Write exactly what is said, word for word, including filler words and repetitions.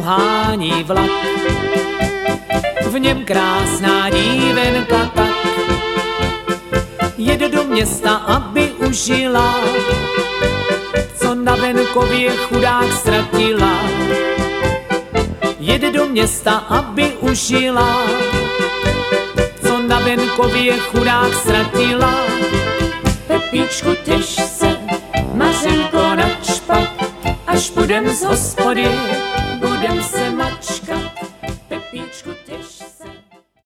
uhání vlak. V něm krásná dívenka tak jede do města, aby užila, co na venkově chudák ztratila. Jede do města, aby užila, co na venkově chudák ztratila. Pepíčku, těš se, Mařenko, načpat, až budem z hospody, budem se mat.